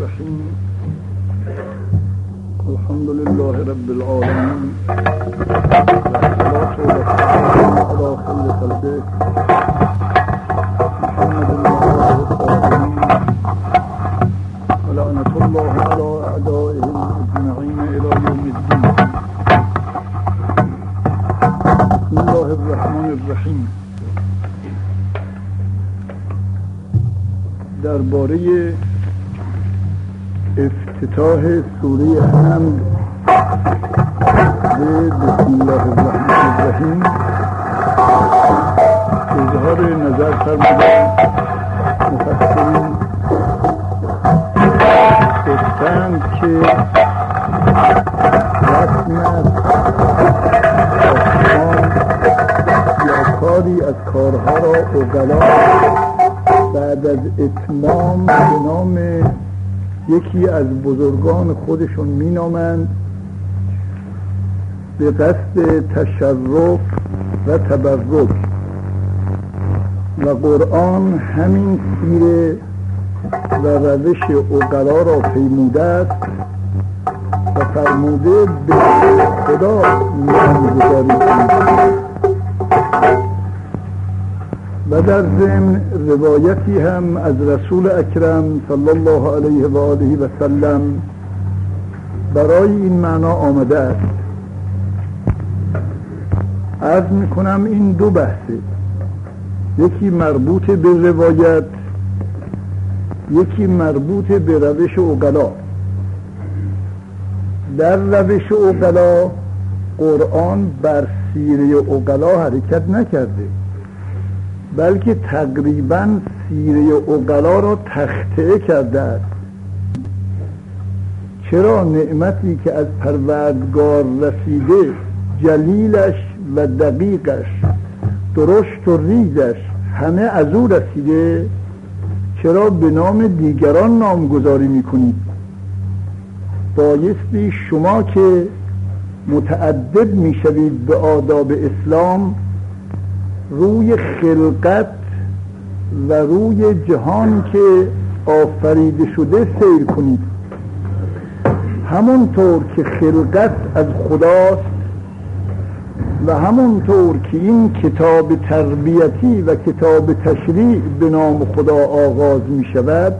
الرحیم. الحمد لله رب العالمین والصلاة والسلام علی خیر خلقه محمد الله الطاهرین ولعنة الله علی اعدائهم اجمعین الی یوم الدین. بسم الله الرحمن الرحیم. درباره افتتاح سوره حمد به بسم الله الرحمن الرحیم اظهار نظر فرمودند مفسرین. گفتند که رسم است یا کاری از کارها را عقلا بعد از اتمام به نام یکی از بزرگان خودشون می نامند به قصد تشرف و تبرک، و قرآن همین سیره و روش عقلا را پیموده است و فرموده به خدا نامگذاری کنید. و در ضمن روایتی هم از رسول اکرم صلی الله علیه و آله و سلم برای این معنا آمده است. عرض میکنم این دو بحثه، یکی مربوط به روایت، یکی مربوط به روش عقلا. در روش عقلا قرآن بر سیره عقلا حرکت نکرده، بلکه تقریبا سیره عقلا را تخطئه کرده است. چرا نعمتی که از پروردگار رسیده، جلیلش و دقیقش، درشت و ریزش همه از او رسیده، چرا به نام دیگران نامگذاری میکنید؟ بایستی شما که متعدد میشوید به آداب اسلام روی خلقت و روی جهان که آفریده شده سیر کنید. همونطور که خلقت از خداست و همونطور که این کتاب تربیتی و کتاب تشریع به نام خدا آغاز می شود،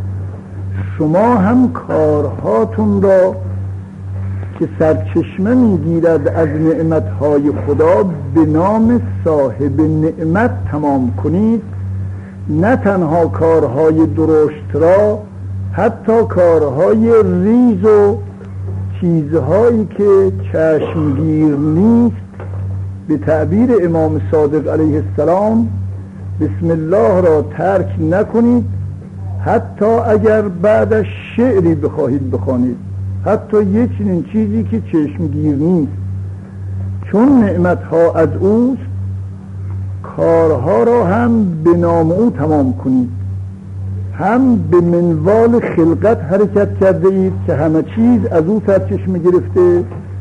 شما هم کارهاتون را که سرچشمه میگیرد از نعمتهای خدا به نام صاحب نعمت تمام کنید. نه تنها کارهای درشت را، حتی کارهای ریز و چیزهایی که چشمگیر نیست، به تعبیر امام صادق علیه السلام بسم الله را ترک نکنید، حتی اگر بعدش شعری بخواهید بخوانید، حتی یک چنین چیزی که چشمگیر نیست. چون نعمتها از اوست، کارها را هم به نام او تمام کنید. هم به منوال خلقت حرکت کرده اید که همه چیز از او سرچشمه گرفته،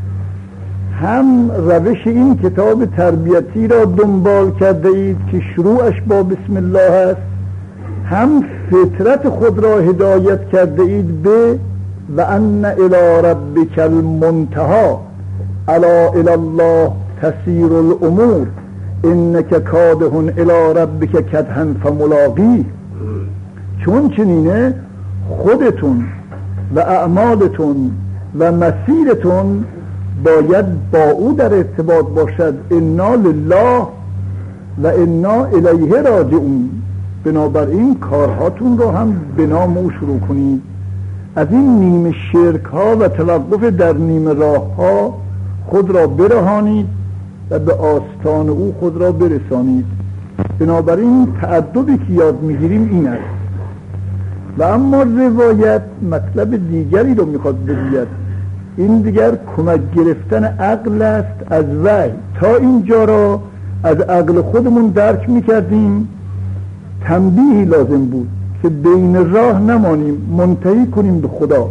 هم روش این کتاب تربیتی را دنبال کرده اید که شروعش با بسم الله است، هم فطرت خود را هدایت کرده اید به و ان الی ربک المنتهی الا الی الله تسیر الامور انک کادح الی ربک کدحا فملاقیه. چون چنینه خودتون و اعمالتون و مسیرتون باید با او در ارتباط باشد. انا لله و انا الیه راجعون. بنابراین کارهاتون رو هم به نام او شروع کنید. از این نیمه شرک ها و توقف در نیمه راه ها خود را برهانید و به آستان او خود را برسانید. بنابراین تأدبی که یاد میگیریم این است. و اما روایت مطلب دیگری رو میخواد بگوید. این دیگر کمک گرفتن عقل است از وحی. تا اینجا را از عقل خودمون درک میکردیم، تنبیهی لازم بود که بین راه نمانیم، منتهی کنیم به خدا.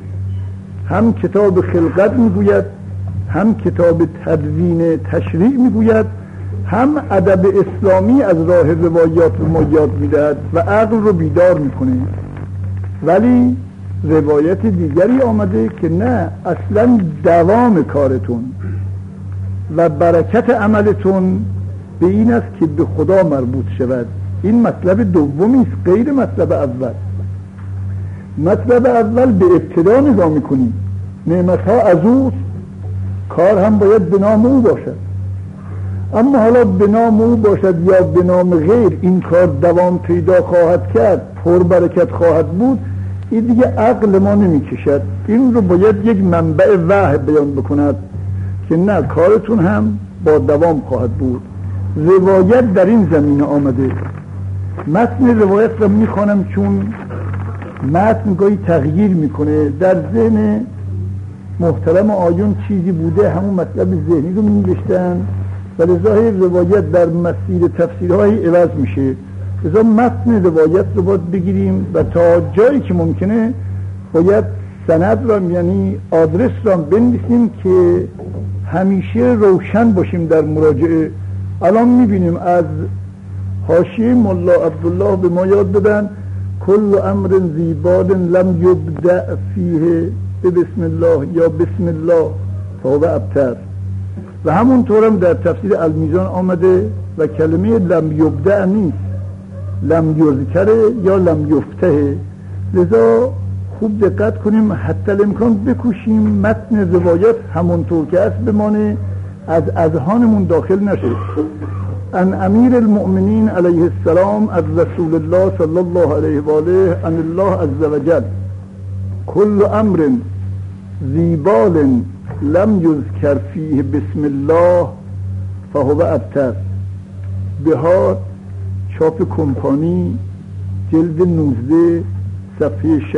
هم کتاب خلقت میگوید، هم کتاب تدوین تشریع میگوید، هم ادب اسلامی از راه روایات رو ما یاد میدهد و عقل رو بیدار میکنه. ولی روایت دیگری آمده که نه، اصلا دوام کارتون و برکت عملتون به این است که به خدا مربوط شود. این مطلب دومی است، غیر مطلب اول. مطلب اول به ابتدا نگاه میکنیم، نعمتها از اوست، کار هم باید به نام او باشد. اما حالا به نام او باشد یا به نام غیر، این کار دوام پیدا خواهد کرد، پربرکت خواهد بود، این دیگه عقل ما نمیکشد. این رو باید یک منبع وحی بیان بکند که نه، کارتون هم با دوام خواهد بود. روایت در این زمینه آمده. متن روایت رو میخوانم چون متن گاهی تغییر میکنه. در ذهن محترم آیون چیزی بوده، همون مطلب ذهنی رو مینوشتن و لذا روایت در مسیر تفسیرهای عوض میشه. لذا متن روایت رو باید بگیریم و تا جایی که ممکنه باید سند را، یعنی آدرس را بنویسیم که همیشه روشن باشیم در مراجعه. الان میبینیم از حاشیه ملا عبدالله به ما یاد دادن کل امر ذی بال لم یبدأ فیه بسم الله یا بسم الله فهو ابتر، و همونطور هم در تفسیر المیزان آمده و کلمه لم یبدأ نیست، لم یذکر یا لم یفتح. لذا خوب دقت کنیم، حتی الامکان بکوشیم متن روایت همونطور که است بمانه، از اذهانمون داخل نشه. ان امیر المؤمنین علیه السلام از رسول الله صلی الله علیه و آله ان الله عز وجل کل امر ذی بال لم یذکر فیه بسم الله فهو ابتر. بهار چاپ کمپانی جلد 19 صفحه 60،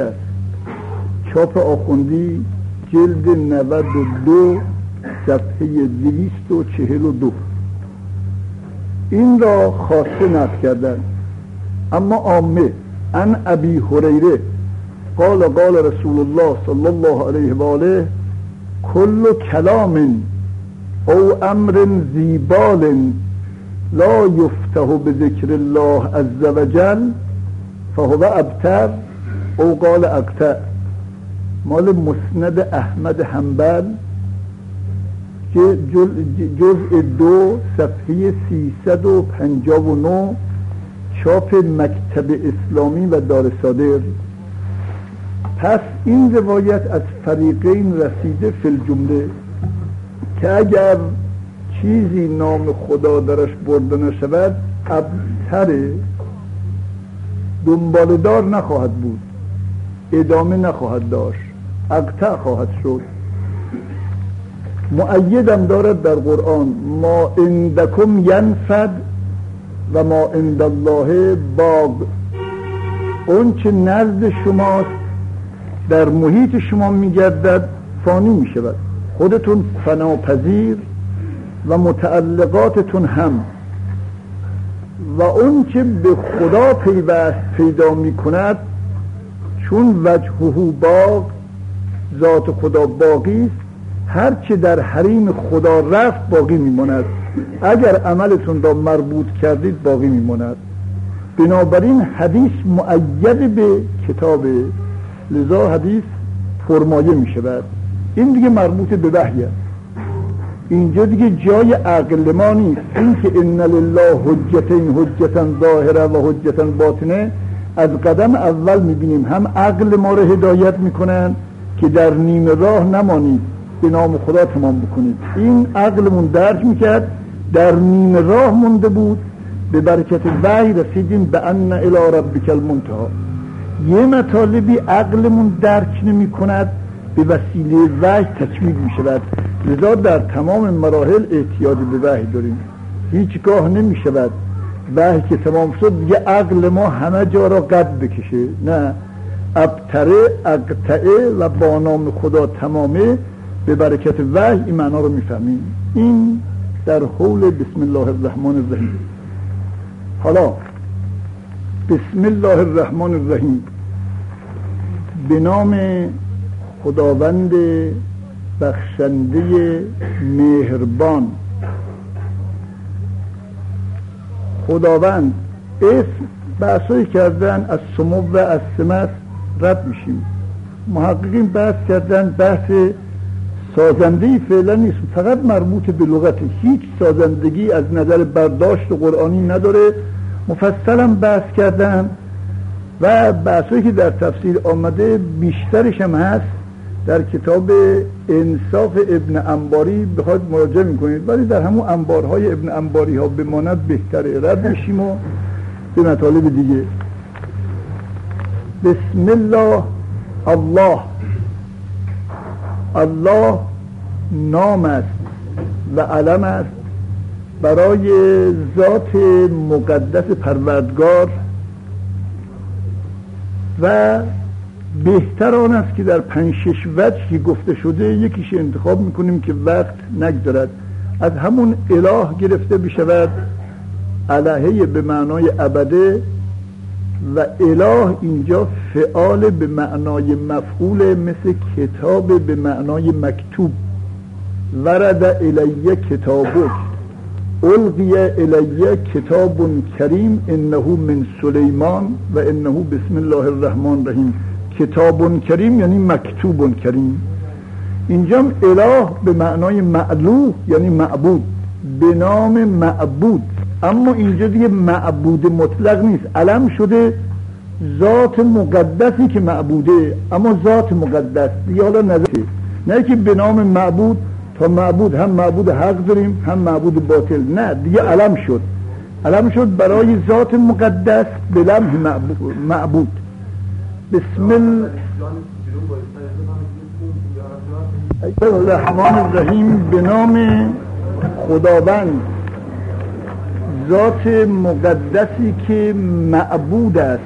چاپ آخوندی جلد 92 صفحه 242. این را خاصه نقل کردن. اما عامه ان ابی هریره قال قال رسول الله صلی الله علیه و آله کل کلام او امر ذی بال لا یفتح بذکر الله عز وجل فهو ابتر او قال اقطع. مال مسند احمد حنبل جزء 2 صفحه 359، چاپ مکتب اسلامی و دار صادر. پس این روایت از فریقین رسیده فی الجمله که اگر چیزی نام خدا درش برده نشود ابتر، دنبالدار نخواهد بود، ادامه نخواهد داشت، اقطع خواهد شد. مؤیدم دارد در قرآن ما عندکم ینفد و ما عند الله باق. اون چه نزد شماست در محیط شما میگردد فانی میشود، خودتون فناپذیر و متعلقاتتون هم، و اون چه به خدا پیوست پیدا میکند چون وجهه باق، ذات خدا باقی است، هر چه در حریم خدا رفت باقی میماند. اگر عملتون را مربوط کردید باقی میماند. بنابراین حدیث مؤید به کتابه، لذا حدیث فرمایه میشود. این دیگه مربوط به وحیه، اینجا دیگه جای عقل ما نیست. این که ان لله حجتین، حجتا ظاهره و حجتا باطنه، از قدم اول میبینیم هم عقل ما رو هدایت میکنن که در نیمه راه نمانید، به نام خدا تمام بکنید. این عقلمون درک میکرد، در نیمه راه مونده بود، به برکت وحی رسیدیم به ان الی ربک المنتهی. یه مطالبی عقلمون درک نمی کند، به وسیله وحی تکمیل می شود. لذا در تمام مراحل احتیاج به وحی داریم. هیچگاه نمی شود وحی که تمام شد دیگه عقل ما همه جا را قد بکشه. نه، ابتره اقطعه و با نام خدا تمامه، به برکت وحی این معنا رو می فهمیم. این در حول بسم الله الرحمن الرحیم. حالا بسم الله الرحمن الرحیم، به نام خداوند بخشنده مهربان. خداوند اسم بحثایی کردن از سمو و از سمت رد میشیم. محققین بحث کردن بحث سازندگی فعلا نیست، فقط مربوط به لغت، هیچ سازندگی از نظر برداشت قرآنی نداره. مفصل هم بحث کردن و بحثایی که در تفسیر آمده بیشترش هم هست در کتاب انصاف ابن انباری، بخواید مراجعه میکنید، ولی در همون انبارهای ابن انباری ها بماند بهتره. رد میشیم و به مطالب دیگه. بسم الله. الله نام است و علم است برای ذات مقدس پروردگار و بهتر آن است که در 5-6 وجهی گفته شده یکیش انتخاب میکنیم که وقت نگذارد. از همون اله گرفته بشود، الهه به معنای ابده و اله اینجا فعال به معنای مفعول، مثل کتاب به معنای مکتوب. ورد الیه کتابک القی الیه کتاب کریم انه من سلیمان و انه بسم الله الرحمن الرحیم. کتاب کریم یعنی مکتوب کریم. اینجا اله به معنای معلوه یعنی معبود، به نام معبود، اما اینجا دیگه معبود مطلق نیست، علم شده ذات مقدسی که معبوده، اما ذات مقدس دیگه حالا نظره، نه که به نام معبود تا معبود هم معبود حق داریم هم معبود باطل، نه دیگه علم شد، علم شد برای ذات مقدس به لمح معبود. بسم الله الرحمن الرحیم. به نام خداوند ذات مقدسی که معبود است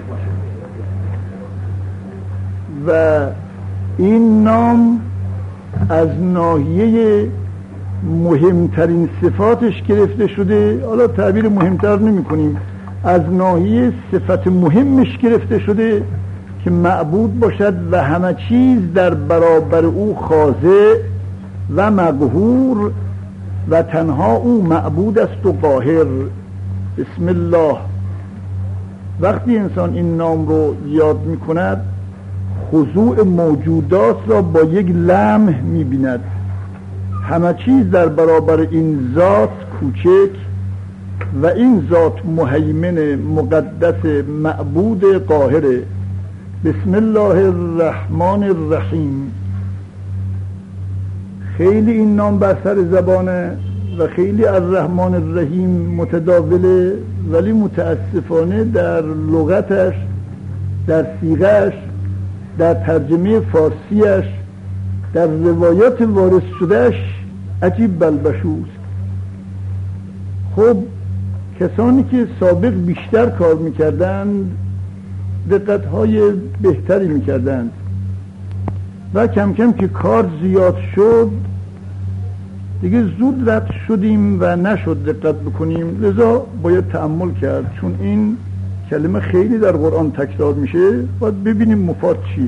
و این نام از ناحیه مهمترین صفاتش گرفته شده. حالا تعبیر مهمتر نمی کنیم، از ناحیه صفت مهمش گرفته شده که معبود باشد و همه چیز در برابر او خاضع و مقهور و تنها او معبود است و قاهر. بسم الله. وقتی انسان این نام رو یاد می کند خضوع موجودات را با یک لمح می بیند، همه چیز در برابر این ذات کوچک و این ذات مهیمن مقدس معبود قاهره. بسم الله الرحمن الرحیم. خیلی این نام بر سر زبانه و خیلی الرحمن الرحیم متداوله، ولی متاسفانه در لغتش، در صیغه‌اش، در ترجمه فارسیش، در روایات وارد شدهش عجیب بلبشوست. خب کسانی که سابق بیشتر کار میکردند دقتهای بهتری میکردند و کم کم که کار زیاد شد دیگه زود رد شدیم و نشد دقت بکنیم، لذا باید تأمل کرد، چون این کلمه خیلی در قرآن تکرار میشه، باید ببینیم مفاد چیه.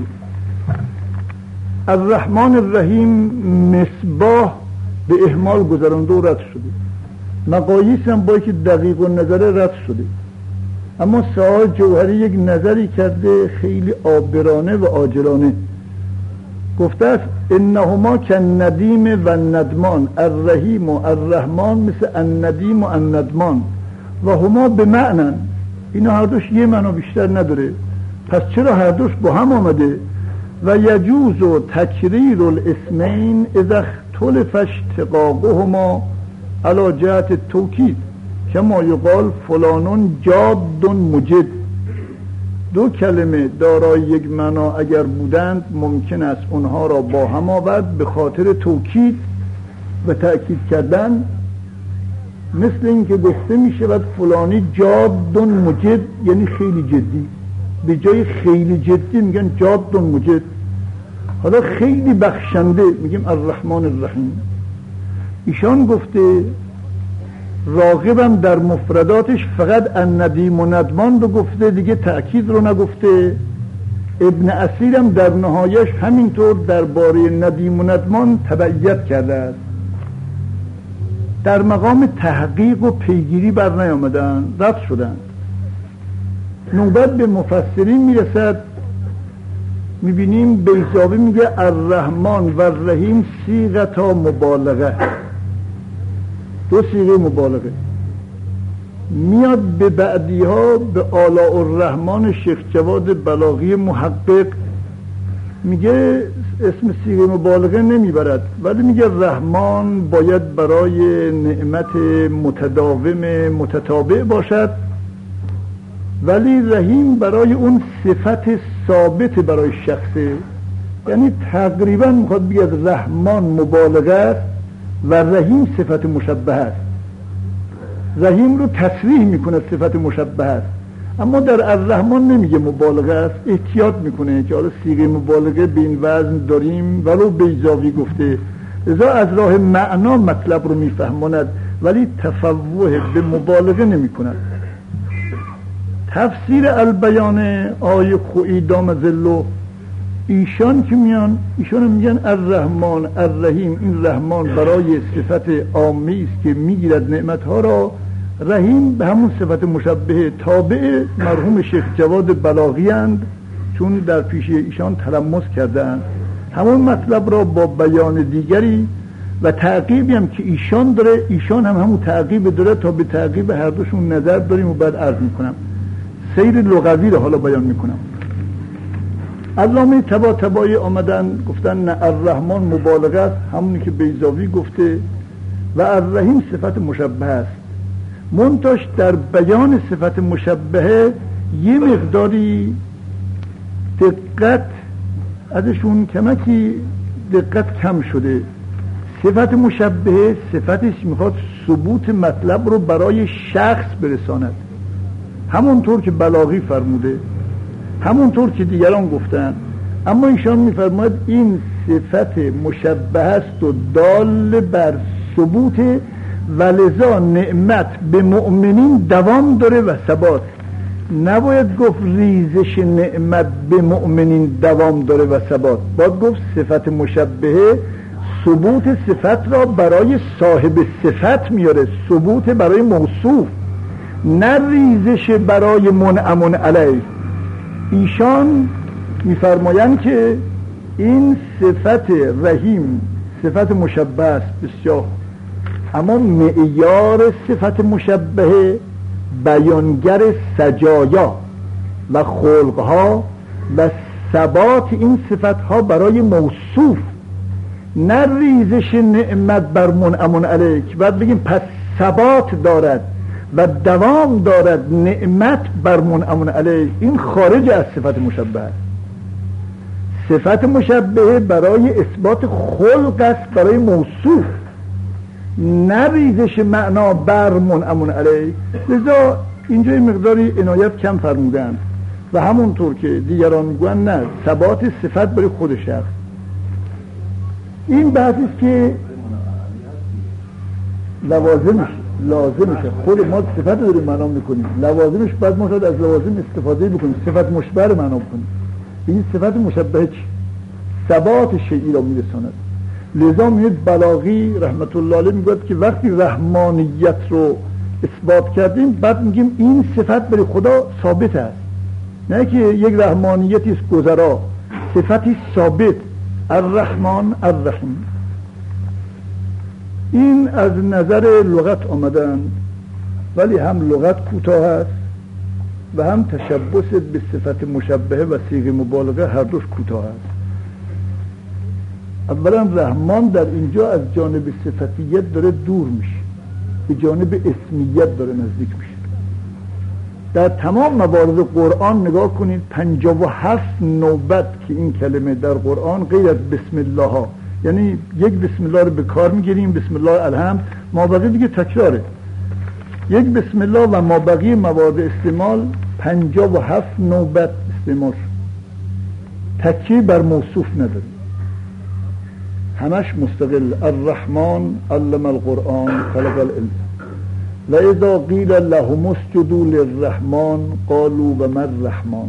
الرحمن الرحیم مصباح به اهمال گذرانده و رد شده، مقاییس هم باید که دقیق و نظره رد شده، اما سعاد جوهری یک نظری کرده خیلی آبرانه و عاجلانه. گفته است انهما کالندیم و الندمان، الرحیم و الرحمن مثل الندیم و الندمان و هما به معنن، اینا هر دوش یه معنا بیشتر نداره، پس چرا هر دوش با هم آمده؟ و یجوز و تکریر الاسمین اذا اختلف اشتقاقهما علی جهت توکید کما یقال فلانون جاد مجد. دو کلمه دارای یک معنا اگر بودند ممکن است اونها را با هم آورد به خاطر توکید و تأکید کردن، مثل این که گفته می شود فلانی جاد مجد یعنی خیلی جدی، به جای خیلی جدی میگن جاد مجد. حالا خیلی بخشنده میگیم الرحمن الرحیم. ایشان گفته راغبم در مفرداتش فقط الندیم و ندمان رو گفته، دیگه تأکید رو نگفته. ابن اسیرم در نهایش همینطور درباره ندیم و ندمان تبعیت کرده است، در مقام تحقیق و پیگیری بر نیامدن، رد شدن. نوبت به مفسرین میرسد میبینیم بیضاوی میگه الرحمن و الرحیم صیغه مبالغه، دو صیغه مبالغه. میاد به بعدی ها به آلاء الرحمن شیخ جواد بلاغی محقق میگه اسم صیغه مبالغه نمیبرد، ولی میگه رحمان باید برای نعمت متداوم متتابع باشد، ولی رحیم برای اون صفت ثابت برای شخصه. یعنی تقریبا میخواد بگه رحمان مبالغه است و رحیم صفت مشبه است. رحیم رو تصریح میکنه صفت مشبه است، اما در الرحمن نمیگه مبالغه است، احتیاط میکنه که حالا صیغه مبالغه به این وزن داریم ولو بیضاوی گفته، لذا از راه معنا مطلب رو میفهماند ولی تفوه به مبالغه نمیکند. تفسیر البیان آیه خویی دام ذلو، ایشان که میان ایشان میگن الرحمن الرحیم، این رحمان برای صفت عامی است که میگیرد نعمتها را، رحیم به همون صفت مشبهه تابع مرحوم شیخ جواد بلاغی اند، چون در پیش ایشان تلمس کردند همون مطلب را با بیان دیگری و تعقیبی هم که ایشان داره، ایشان هم همون تعقیب داره، تا به تعقیب هر دوشون نظر داریم و بعد عرض میکنم. سیر لغوی رو حالا بیان میکنم. علامه طباطبایی آمدن گفتن نه الرحمن مبالغه است، همونی که بیضاوی گفته، و الرحیم صفت مشبه است. منتاش در بیان صفت مشبهه یه مقداری دقت ازشون کمکی دقت کم شده. صفت مشبهه صفتش میخواد ثبوت مطلب رو برای شخص برساند، همونطور که بلاغی فرموده، همونطور که دیگران گفتن، اما ایشان میفرماید این صفت مشبه است و دال بر ثبوت، ولذا نعمت به مؤمنین دوام داره و ثبات. نباید گفت ریزش نعمت به مؤمنین دوام داره و ثبات، باید گفت صفت مشبهه ثبوت صفت را برای صاحب صفت میاره، ثبوت برای موصوف، نه ریزش برای منعم علیه. ایشان میفرمایند که این صفت رحیم صفت مشبه است بسیار، اما معیار صفت مشبهه بیانگر سجایا و خلقها و ثبات این صفتها برای موصوف، نه ریزش نعمت بر منعم علیه که بعد بگیم پس ثبات دارد و دوام دارد نعمت بر منعم علیه. این خارج از صفت مشبه است. صفت مشبهه برای اثبات خلق است برای موصوف، نه ریزش معنا بر منعم علیه. لذا اینجا مقداری عنایت کم فرمودند و همونطور که دیگران میگوین نه، ثبات صفت برای خودش است. این بحثی است که لازمشه خود ما صفت رو داریم معنا میکنیم، لوازمش بعد ما شاید از لوازم استفاده بکنیم، صفت مشبه رو معنا بکنیم. این صفت مشبه چی؟ ثبات شیئی را میرساند. لذا میگه بلاغی رحمت الله علیه میگه که وقتی رحمانیت رو اثبات کردیم بعد میگیم این صفت برای خدا ثابت است، نه که یک رحمانیتی است گذرا، صفتی ثابت، الرحمن الرحیم. این از نظر لغت آمدن، ولی هم لغت کوتاه است و هم تشبث به صفت مشبهه و صیغه مبالغه هر دوش کوتاه است. اولا رحمان در اینجا از جانب صفتیت داره دور میشه، به جانب اسمیت داره نزدیک میشه. در تمام موارد قرآن نگاه کنید 57 نوبت که این کلمه در قرآن غیر از بسم الله ها، یعنی یک بسم الله رو به کار میگیریم، بسم الله الحمد، مابقی دیگه تکراره. یک بسم الله و مابقی موارد استعمال 57 نوبت استعمال، تکیه بر موصوف نداره، همش مستقل. الرحمن علم القرآن خلق الانسان و اذا قیل لهم اسجدوا للرحمن قالوا و ما الرحمن.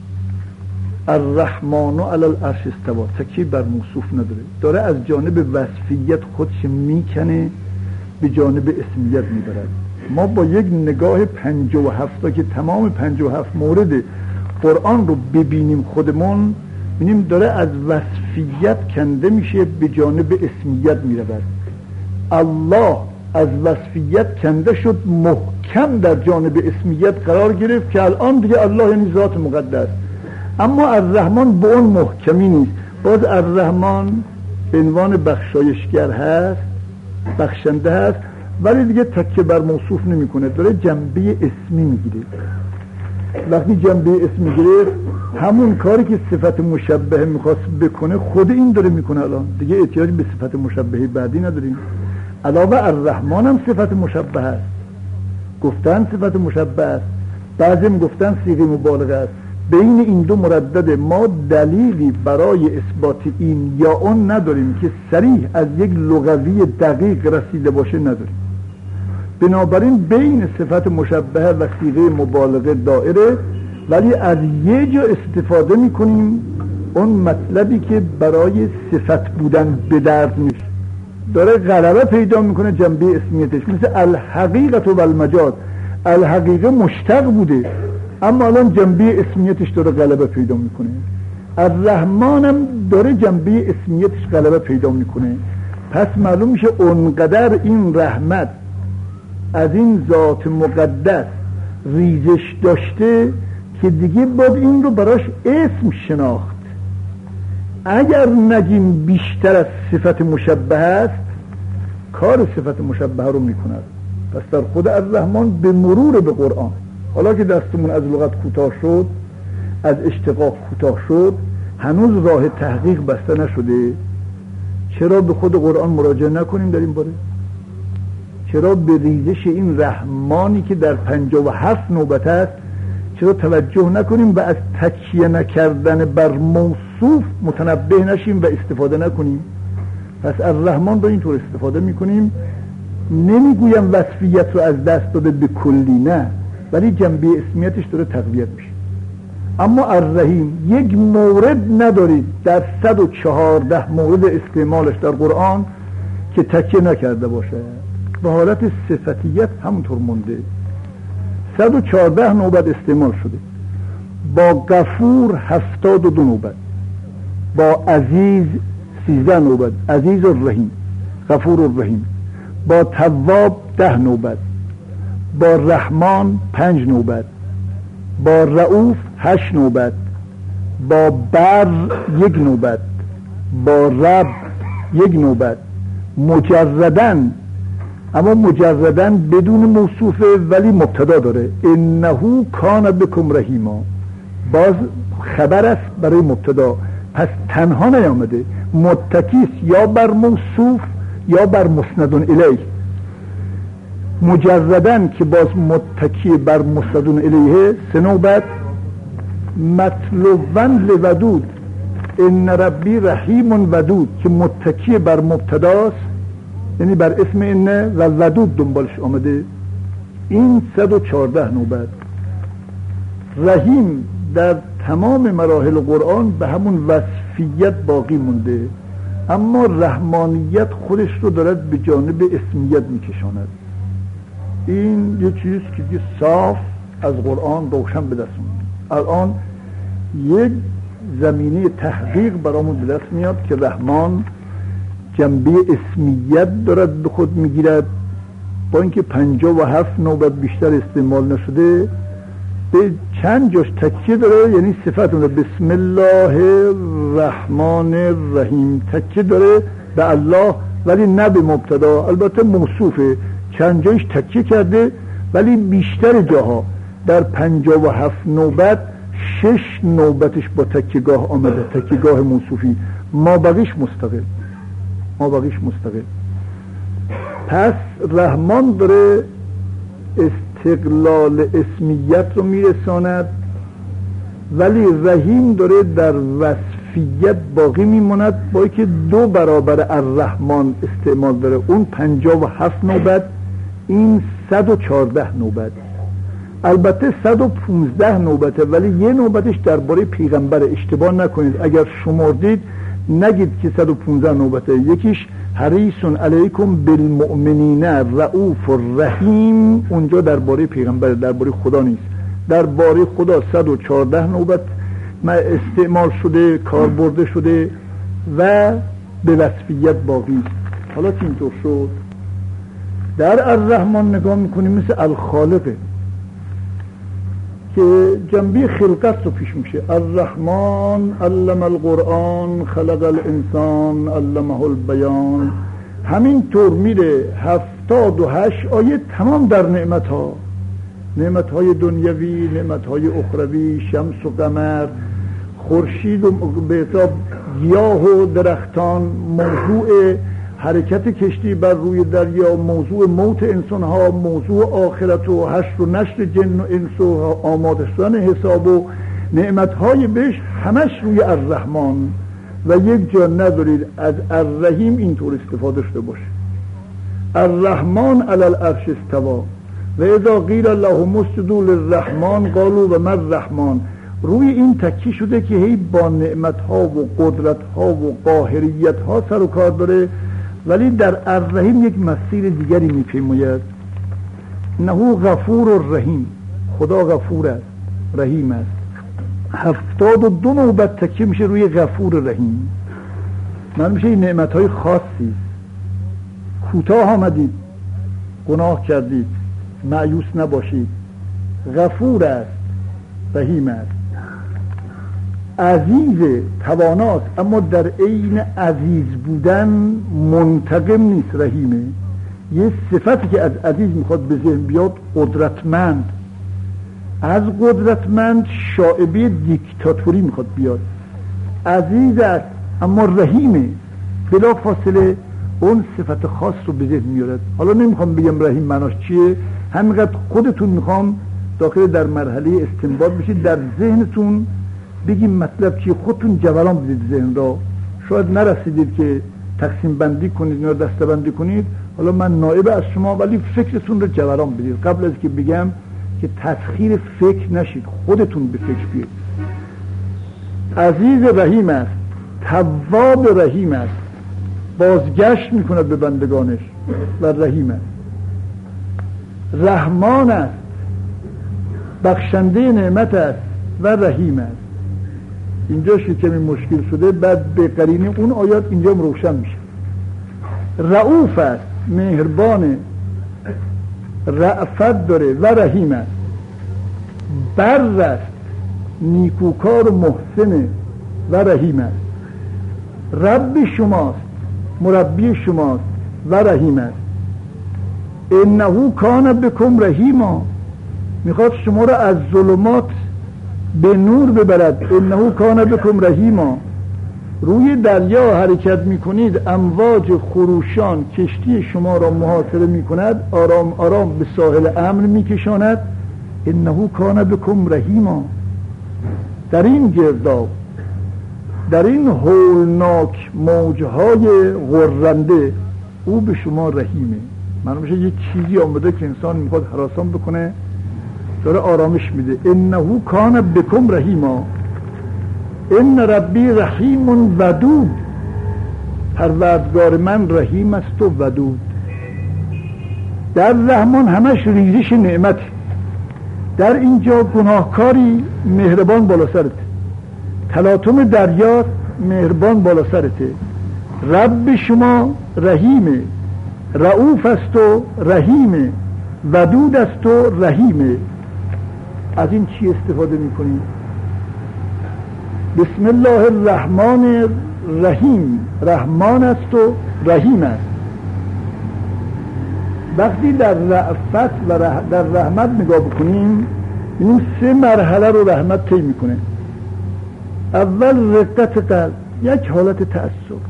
الرحمن علی العرش استوى، تکیه بر موصوف نداره، داره از جانب وصفیت خودش میکنه به جانب اسمیت میبرد. ما با یک نگاه 57 که تمام 57 مورد قرآن رو ببینیم خودمون، ببینیم داره از وصفیت کنده میشه به جانب اسمیت میرود. الله از وصفیت کنده شد، محکم در جانب اسمیت قرار گرفت که الان دیگه الله یعنی ذات مقدس. اما الرحمن به اون محکمی نیست. باز الرحمن به عنوان بخشایشگر هست، بخشنده هست، ولی دیگه تکیه بر موصوف نمیکنه، داره جنبه اسمی میگیره. وقتی جنبه اسمی گرفت همون کاری که صفت مشبهه میخواست بکنه خود این داره میکنه. الان دیگه احتیاج به صفت مشبهه بعدی نداریم. علاوه الرحمن هم صفت مشبهه است، گفتن صفت مشبهه است، بعضی هم گفتن صیغه مبالغه است. بین این دو مردد ما دلیلی برای اثبات این یا اون نداریم که صریح از یک لغوی دقیق رسیده باشه نداریم. بنابراین بین صفت مشبهه و صیغه مبالغه دائره، ولی از یه جا استفاده میکنیم، اون مطلبی که برای صفت بودن به درد نیست داره غلبه پیدا میکنه جنبه اسمیتش. مثل الحقیقت و المجاز، الحقیقه مشتق بوده اما الان جنبه اسمیتش داره غلبه پیدا میکنه. الرحمن هم داره جنبه اسمیتش غلبه پیدا میکنه. پس معلوم میشه اونقدر این رحمت از این ذات مقدس ریزش داشته که دیگه باید این رو براش اسم شناخت. اگر نگیم بیشتر از صفت مشبهه است، کار صفت مشبهه رو میکند. پس در خود الرحمن به مرور به قرآن، حالا که دستمون از لغت کوتاه شد، از اشتقاق کوتاه شد، هنوز راه تحقیق بسته نشده. چرا به خود قرآن مراجعه نکنیم در این باره؟ چرا به ریزش این رحمانی که در 57 نوبت است چرا توجه نکنیم و از تکیه نکردن بر موصوف متنبه نشیم و استفاده نکنیم؟ پس الرحمن رو اینطور استفاده میکنیم. نمیگویم وصفیت رو از دست داده به کلی، نه، ولی جنبه اسمیتش داره تقویت میشه. اما الرحیم یک مورد ندارید در 114 مورد استعمالش در قرآن که تکیه نکرده باشه، به حالت صفتیت همونطور مونده. 114 نوبت استعمال شده. با غفور 72 نوبت، با عزیز 13 نوبت، عزیز الرحیم، غفور الرحیم. با تواب 10 نوبت، با رحمان 5 نوبت، با رؤوف 8 نوبت، با بر 1 نوبت، با رب 1 نوبت. مجردن، اما مجردن بدون موصوفه ولی مبتدا داره، انه کان بکم رحیما، باز خبر است برای مبتدا، پس تنها نیامده، متکیس یا بر موصوف یا بر مسند الیه. مجردن که باز متکی بر مسند الیه 3 نوبت. مطلوبا لودود، ان ربی رحیم ودود که متکی بر مبتداست، یعنی بر اسم انه و ودود دنبالش آمده. این 114 نوبت. رحیم در تمام مراحل قرآن به همون وصفیت باقی مونده، اما رحمانیت خودش رو دارد به جانب اسمیت میکشاند. این یه چیز که صاف از قرآن روشن به دست میاد. الان یک زمینه تحقیق برامون به دست میاد که رحمان جنبه اسمیت دارد به خود میگیرد، با اینکه 57 نوبت بیشتر استعمال نشده، به چند جاش تکیه داره، یعنی صفت اون بسم الله الرحمن الرحیم تکیه داره به الله ولی نه به مبتدا. البته موصوفه، چند جایش تکیه کرده، ولی بیشتر جاها در 57 نوبت 6 نوبتش با تکیهگاه آمده، تکیهگاه موصوفی، ما بقیش مستقل. پس رحمان داره استقلال اسمیت رو میرساند، ولی رحیم داره در وصفیت باقی میماند، با اینکه 2 برابر الرحمن استعمال داره. اون 57 نوبت، این 114 نوبت. البته 115 نوبته، ولی یه نوبتش درباره پیغمبر. اشتباه نکنید، اگر شمردید نگید که 115 نوبته. یکیش حریص علیکم بالمؤمنین رؤوف الرحیم، اونجا درباره پیغمبر، درباره خدا نیست. درباره خدا 114 نوبت استعمال شده، کار برده شده و به وصفیت باقی است. حالا که اینطور شد، در الرحمن نگاه میکنیم مثل الخالقه که جنبه خلقت رو پیش میشه. الرحمن علم القرآن خلق الانسان علمه البیان. همینطور میره 78 آیه تمام در نعمتهای دنیوی، نعمتهای اخروی، شمس و قمر، خورشید و به حساب گیاه و درختان، موضوع حرکت کشتی بر روی دریا، موضوع موت انسان ها، موضوع آخرت و حشر و نشر جن و انس و آماده شدن حساب و نعمتهای بهش، همش روی الرحمن. و یک جا ندارید از الرحیم اینطور استفاده شده باشه. الرحمن علی العرش استوا و اذا قیل اللهم اسجدوا للرحمن قالوا و ما الرحمن. روی این تکی شده که هی با نعمتها و قدرتها و قاهریتها سر و کار داره، ولی در الرحیم یک مسیر دیگری میپیماید. انه غفور الرحیم، خدا غفور است، رحیم است. 72 نوبت تکی میشه روی غفور رحیم. من میشه این نعمتهای خاصی. کوتاه آمدید، گناه کردید، مایوس نباشید، غفور است، رحیم است، عزیز، تواناست، اما در عین عزیز بودن منتقم نیست، رحیمه. یه صفتی که از عزیز میخواد به ذهن بیاد، قدرتمند. از قدرتمند شائبه دیکتاتوری میخواد بیاد. عزیز است اما رحیمه، بلا فاصله اون صفت خاص رو به ذهن میارد. حالا نمیخوام بگم رحیم معناش چیه، همینقدر خودتون میخوام داخل در مرحله استنباط بشید، در ذهنتون بگیم مطلب چیه، خودتون جولان بدید ذهن را. شاید نرسیدید که تقسیم بندی کنید یا دسته بندی کنید. حالا من نائب از شما، ولی فکرتون رو جولان بدید قبل از که بگم، که تسخیر فکر نشید، خودتون به فکر بیاید. عزیز رحیم است، تواب رحیم است، بازگشت میکند به بندگانش و رحیم است. رحمان است، بخشنده نعمت است و رحیم است. اینجاش که کمی مشکل شده، بعد به قرینه اون آیات اینجا روشن میشه. رؤوف است، مهربانه، رأفت داره و رحیم است. بر است، نیکوکار و محسنه و رحیم است. رب شماست، مربی شماست و رحیم است. انه کان بکم رحیما، میخواد شما را از ظلمات به نور ببرد. انه کان بکم رحیما. روی دریا حرکت میکنید، امواج خروشان کشتی شما را محاصره میکند، آرام آرام به ساحل امن میکشاند. انه کان بکم رحیما. در این گرداب، در این هولناک موجهای غرنده، او به شما رحیمه. معلوم میشه یک چیزی آمده که انسان میخواد هراسان بکنه، داره آرامش میده. انه کان بکم رحیما. ان ربی رحیم ودود، پروردگار من رحیم است و ودود. در رحمان همش ریزش نعمت، در اینجا گناهکاری مهربان بالا سرت، تلاطم دریا مهربان بالا سرته. رب شما رحیمه، رؤوف است و رحیمه، ودود است و رحیمه. از این چی استفاده میکنیم؟ بسم الله الرحمن الرحیم، رحمان است و رحیم است. وقتی در رأفت و در رحمت نگاه بکنیم، این 3 مرحله رو رحمت طی میکنه. اول رقت قلب، یک حالت تأسف.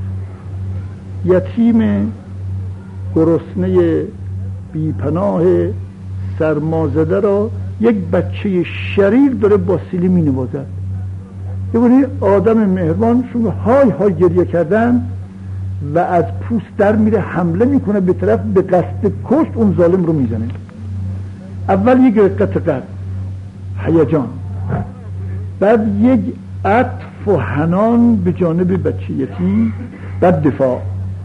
یتیم گرسنه بیپناه سرمازده را یک بچه شریر داره با سیلی می نوازد. یه آدم مهربان شما های های گریه کردن و از پوست در میره، حمله میکنه به طرف، به قصد کشت اون ظالم رو میزنه. اول یک رقت قلب، هیجان، بعد یک عطف و حنان به جانب بچه یتیم، بعد دفاع.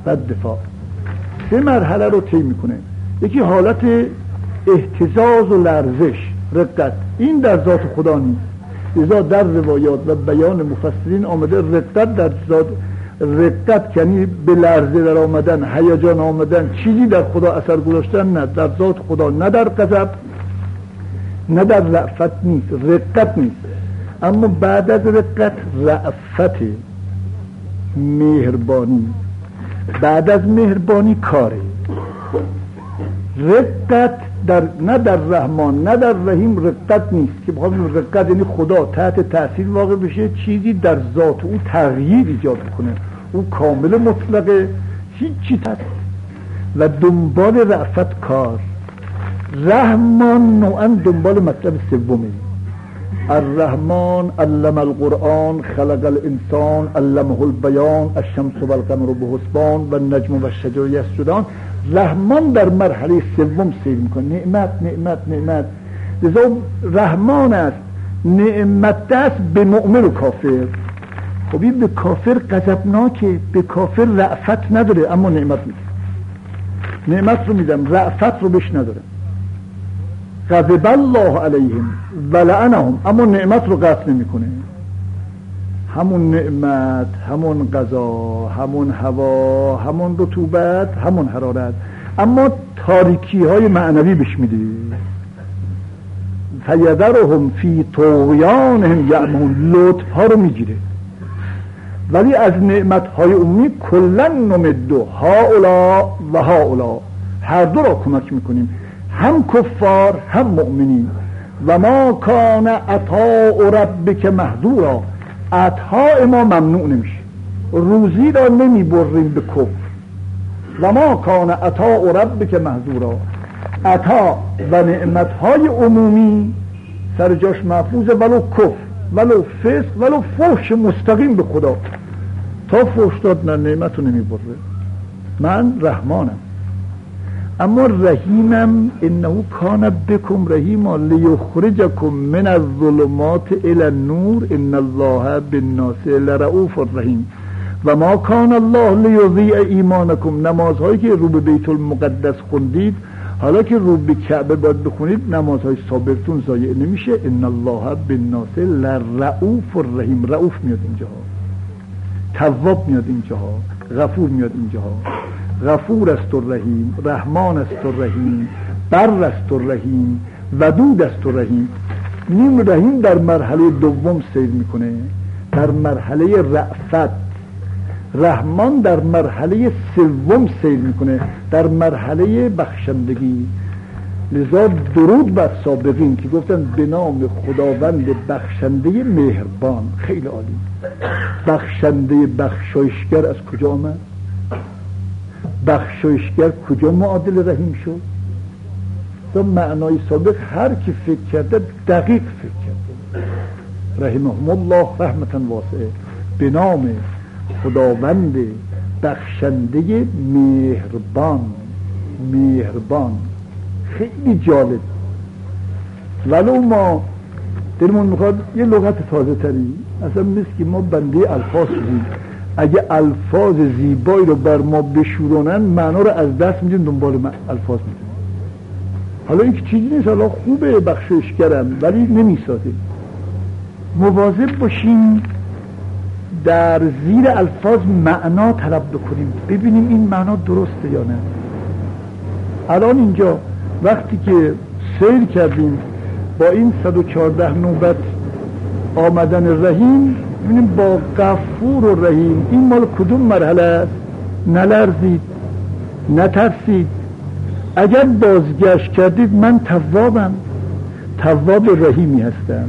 3 مرحله رو طی میکنه. یکی حالت اهتزاز و لرزش، رقت، این در ذات خدا نیست. لذا در روایات و بیان مفسرین آمده رقت در ذات، رقت یعنی به لرزه در آمدن، هیجان آمدن، چیزی در خدا اثر گذاشتن، نه در ذات خدا، نه در غضب نه در رأفت نیست، رقت نیست. اما بعد از رقت رأفت، مهربانی، بعد از مهربانی کاره. رقت نه در رحمان نه در رحیم رقت نیست که بخوام رقت یعنی خدا تحت تأثیر واقع بشه، چیزی در ذات او تغییر ایجاد کنه، او کامل مطلقه، هیچی هست و دنبال رأفت کار. رحمان نوعا دنبال مطلب سومه. الرحمن علم القرآن خلق الانسان علمه البیان الشمس و القمر بحسبان و النجم و الشجر یسجدان. رحمان در مرحله سوم سیر میکنه، نعمت نعمت نعمت. لذا رحمان است، نعمت است به مؤمن و کافر. خب این به کافر غضبناکه، به کافر رأفت نداره اما نعمت میده. نعمت رو میدم، رأفت رو بهش نداره. غضب الله علیهم و لعنهم، اما نعمت رو قطع نمیکنه. همون نعمت، همون غذا، همون هوا، همون رطوبت، همون حرارت، اما تاریکی های معنوی بهش میده. فیذرهم فی طغیانهم یعمهون، لطف ها رو میگیره. ولی از نعمت های عمومی کلا نمد هؤلاء و هؤلاء، هر دو را کمک میکنیم، هم کفار هم مؤمنین. و ما کان عطاء ربک محظورا، عطاء ما ممنوع نمیشه، روزی را نمیبریم به کفر. و ما کان عطاء ربک محظورا، عطا و نعمت های عمومی سر جاش محفوظه، ولو کفر ولو فسق ولو فحش مستقیم به خدا. تا فحش داد نه، نعمت رو نمیبره. من رحمانم اما رحیمم، انه کان بکم رحیما لیخرجکم من الظلمات الی النور ان الله بالناس لرؤوف رحیم. و ما کان الله لیضیع ایمانکم، نمازهایی که رو به بیت المقدس خوندید حالا که رو به کعبه باید بخونید، نمازهای صابرتون ضایع نمیشه. ان الله بالناس لرؤوف رحیم. رؤوف میاد اینجاها، تواب میاد اینجاها، غفور میاد اینجاها. غفور است و رحیم، رحمان است و رحیم، بر است و رحیم، ودود است و رحیم. نیم رحیم در مرحله دوم سیر میکنه، در مرحله رأفت. رحمان در مرحله سوم سیر میکنه، در مرحله بخشندگی. لذا درود بر سابقین که گفتن به نام خداوند بخشنده مهربان. خیلی عالی. بخشنده بخشایشگر از کجا آمد؟ بخشایشگر کجا معادل رحیم شد؟ تا معنای سابق هر کی فکر کرده دقیق فکر کرده. رحمهم الله رحمتا واسعه، به نام خداوند بخشنده مهربان. مهربان خیلی جالب. ولو ما دلمون میخواد یه لغت تازه تری، اصلا مثل که ما بنده الفاظ بودیم، اگه الفاظ زیبایی رو بر ما بشورونن معنا رو از دست میدیم، دنبال الفاظ میدیم. حالا این چیزی نیست، حالا خوبه بخششگرم ولی نمیسازه. مواظب باشیم در زیر الفاظ معنا طلب بکنیم، ببینیم این معنا درسته یا نه. الان اینجا وقتی که سیر کردیم با این 114 نوبت آمدن رحیم، ببینیم با غفور و رحیم این مال کدوم مرحله است؟ نلرزید، نترسید. اگر بازگشت کردید من توابم، تواب رحیمی هستم.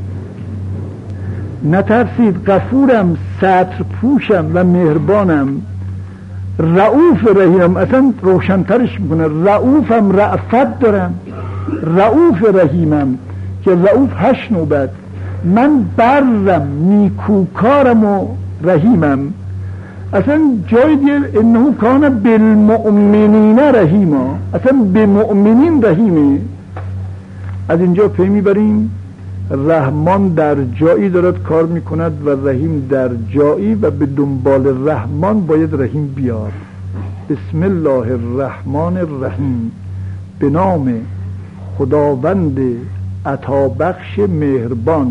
نترسید، غفورم، ستر پوشم و مهربانم. رؤوف رحیمم، اصلا روشنترش میکنه. رؤوفم، رأفت دارم. رؤوف رحیمم که رؤوف 8 نوبت. من برم، نیکوکارم و رحیمم. اصلا جای دیگه انه کان بالمؤمنین رحیما، اصلا به مؤمنین رحیمه. از اینجا پی میبریم رحمان در جایی دارد کار میکند و رحیم در جایی، و به دنبال رحمان باید رحیم بیاد. بسم الله الرحمن الرحیم، به نام خداوند عطابخش مهربان.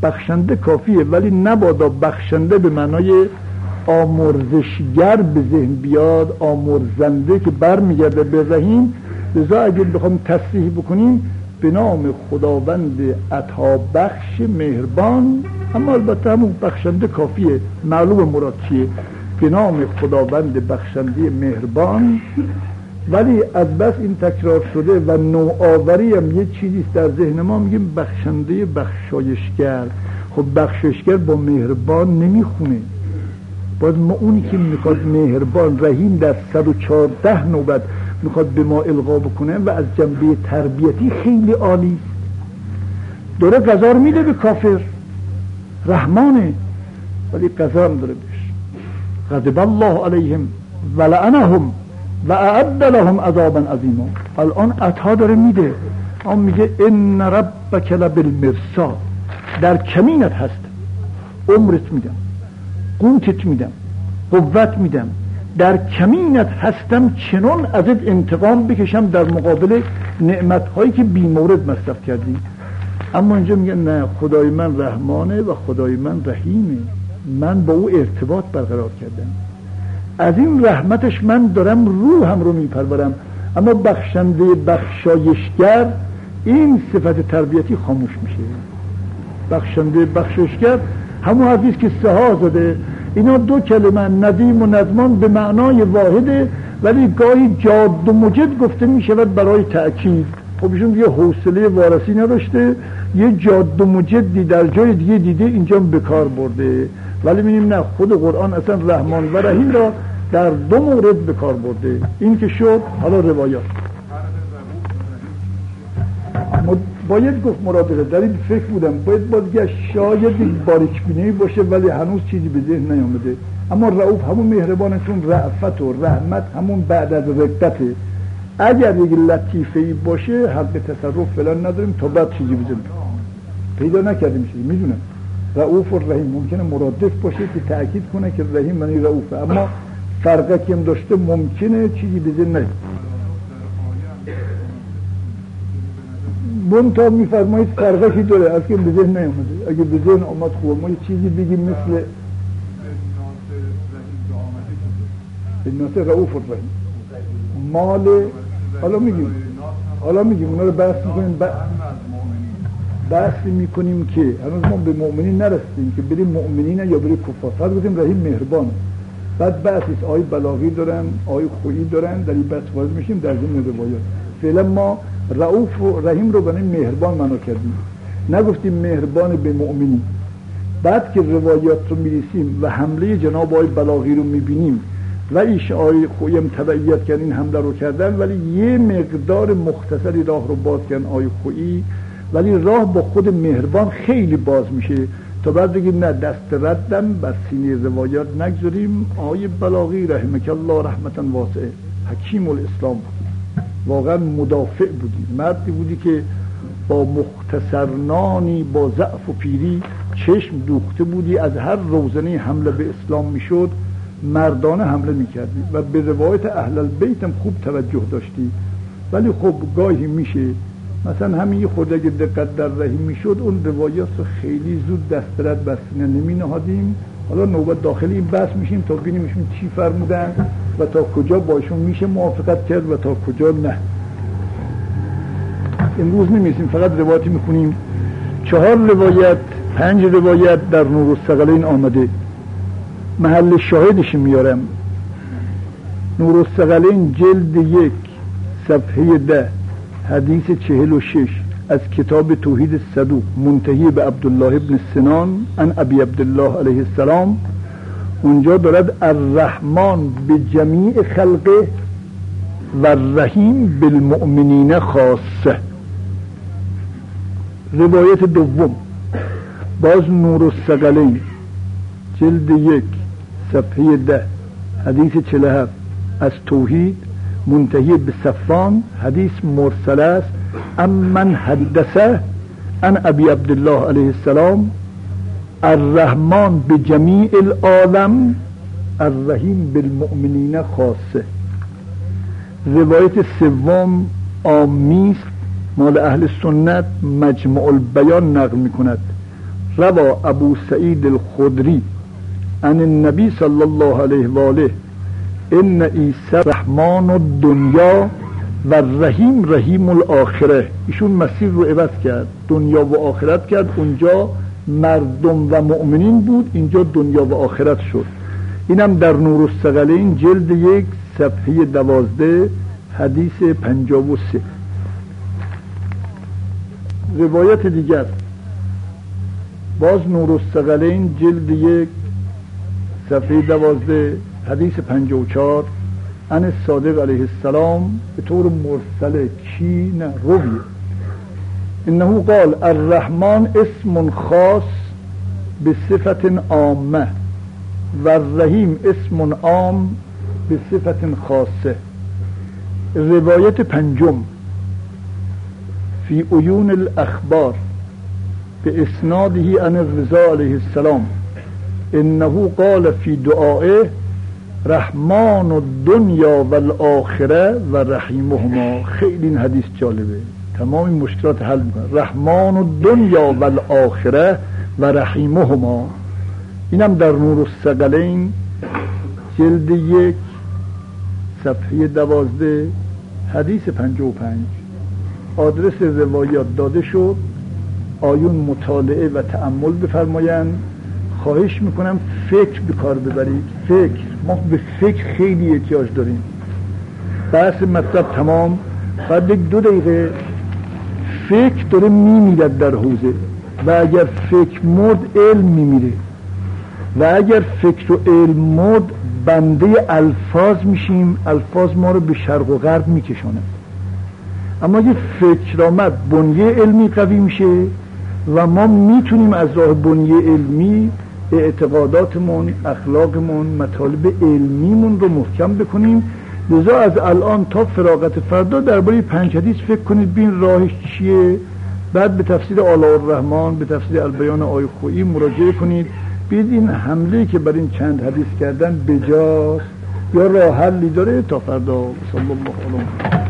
بخشنده کافیه، ولی نبادا بخشنده به معنای آمرزشگر به ذهن بیاد، آمرزنده که برمیگرده به رحیم. لذا اگر بخوام تصریح بکنیم به نام خداوند عطا بخش مهربان، اما البته همون بخشنده کافیه، معلوم مراد چیه، به نام خداوند بخشنده مهربان. ولی از بس این تکرار شده و نوآوری هم یه چیزیست در ذهن ما، میگیم بخشنده بخشایشگر. خب بخشایشگر با مهربان نمیخونه، باید ما اونی که میخواد مهربان رحیم در 114 نوبت میخواد به ما القا بکنه و از جنبه تربیتی خیلی عالی است. داره قضا رو میده به کافر، رحمانه، ولی قضا هم داره بهش. غضب الله علیهم و لعنهم و اعد لهم عذابا عظیما. الان عطا داره میده، اون میگه ان ربک لبالمرصاد، در کمینت هست، عمرت میدم، قوتت میدم، قوت میدم، در کمینت هستم، چنان ازت انتقام بکشم در مقابل نعمتهایی که بی مورد مصرف کردی. اما اینجا میگن نه، خدای من رحمانه و خدای من رحیمه، من با او ارتباط برقرار کردم، از این رحمتش من دارم روحم رو میپرورم. اما بخشنده بخشایشگر این صفت تربیتی خاموش میشه. بخشنده بخشایشگر همون حرفیست که سها زده. اینا دو کلمه ندیم و ندمان به معنای واحده، ولی گاهی جاد و مجد گفته میشود برای تأکید. خب ایشون یه حوصله وارسی نداشته، یه جاد و مجدی در جای دیگه دیده، اینجا به کار برده. ولی می‌بینیم نه، خود قرآن اصلا رحمان و رحیم را در دو مورد به کار برده. این که شد. حالا روایات باید گفت مراده در این فکر بودم، باید بازگشت، شاید باریک بینی باشه ولی هنوز چیزی به ذهن نیامده. اما رؤوف همون مهربانه، چون رأفت و رحمت همون بعد از رقته. اگر یک لطیفه‌ای باشه حق تصرف فلان نداریم تا بعد چیزی بزنیم، پیدا نکردیم چیزی. میدونم رؤوف و رحیم ممکنه مرادف باشه که تأکید کنه که رحیم معنی رؤوفه، اما فرقی که هم داشته ممکنه چیزی به ذهن نیاد. منتها میفرمایید فرقی داره، از که به ذهن نیامده. اگه به ذهن آمد خوب، ما یه چیزی بگیم مثل بالناس رؤوف الرحیم مال. حالا میگیم اونا رو بحث میکنیم، بحث میکنیم که هنوز ما به مؤمنین نرسیدیم که بریم مؤمنین یا بریم کفار. فقط بودیم رحیم مهربان. بعد بحثیست، آیه بلاغی دارن، آیه خویی دارن، در این بحث وارد میشیم در ضمن روایات. فعلا ما رؤوف و رحیم رو برای مهربان معنا کردیم، نگفتیم مهربان به مؤمنین. بعد که روایات رو میرسیم و حمله جناب آیه بلاغی رو میبینیم و ایش آیه خویی هم تبعیت کردن، این حمله رو کردن، ولی یه مقدار مختصری راه رو باز کردن آیه خویی، ولی راه با خود مهربان خیلی باز میشه تا بعد بگیم نه، دست ردم بر سینه روایات نگذاریم. آیه بلاغی رحمک الله رحمتا واسعه، حکیم الاسلام بود، واقعا مدافع بودی، مردی بودی که با مختصرنانی با ضعف و پیری چشم دوخته بودی، از هر روزنه حمله به اسلام میشد مردانه حمله میکردی و به روایت اهل البیت هم خوب توجه داشتی. ولی خب گاهی میشه مثلا همین یه خورده اگه دقت در رحیم میشد اون روایات رو خیلی زود دسترد بر سینه نمی نهادیم. حالا نوبت داخل این بحث میشیم تا ببینیم ایشون چی فرمودن و تا کجا باشون میشه موافقت کرد و تا کجا نه. امروز نمیسیم، فقط روایتی میخونیم. 4 روایت 5 روایت در نور الثقلین آمده، محل شاهدش میارم. نور الثقلین جلد 1 صفحه 10 حدیث 46 از کتاب توحید الصدوق منتهی به عبدالله ابن سنان عن ابی عبدالله علیه السلام. اونجا دارد الرحمن به جمیع خلقه و الرحیم بالمؤمنین خاصه. روایت دوم باز نور الثقلین جلد 1 صفحه 10 حدیث 47 از توحید منتهی به صفان، حدیث مرسل است. امن حدثه عن ابی عبدالله علیه السلام الرحمن به جمیع العالم الرحیم بالمؤمنین خاصه. روایت سوم عامیست، مال اهل سنت، مجمع البیان نقل می کند. روى ابو سعید الخدری عن النبی صلی الله علیه و آله ان عیسی رحمان الدنیا و رحیم الاخره. ایشون مسیر رو عوض کرد، دنیا و آخرت کرد. اونجا مردم و مؤمنین بود، اینجا دنیا و آخرت شد. اینم در نور الثقلین جلد 1 صفحه 12 حدیث 53. روایت دیگر باز نور الثقلین جلد 1 صفحه 12 حدیث 54 عن الصادق علیه السلام به طور مرسله کی نه رویه انه قال الرحمن اسم خاص بصفت عامه و الرحیم اسم عام بصفت خاصه. روایت پنجم فی عیون الاخبار به اسناده عن الرضا علیه السلام انه قال فی دعائه رحمان الدنیا و الاخره و رحیمهما. خیلی این حدیث جالبه، تمام این مشکلات حل میکنه. رحمان الدنیا و الاخره و رحیمهما. اینم در نور الثقلین جلد 1 صفحه 12 حدیث 55. آدرس روایات داده شد، آیون مطالعه و تأمل بفرمایند. خواهش میکنم فکر به کار ببرید. فکر، ما به فکر خیلی احتیاج داریم. بحث مطلب تمام، بعد 2 دقیقه فکر داره میمیرد در حوزه و اگر فکر مرد علم میمیره و اگر فکر و علم مرد بنده الفاظ میشیم، الفاظ ما رو به شرق و غرب میکشانه. اما اگه فکر آمد بنیه علمی قوی میشه و ما میتونیم از راه بنیه علمی اعتقاداتمون، اخلاقمون، مطالب علمیمون رو محکم بکنیم. لذا از الان تا فراغت فردا درباره 5 حدیث فکر کنید، ببین راهش چیه. بعد به تفسیر آلاء الرحمن، به تفسیر البیان آی خویی مراجعه کنید. بید این حمله که بر این چند حدیث کردن بجاست یا راه حلی داره تا فردا. صلی الله علیه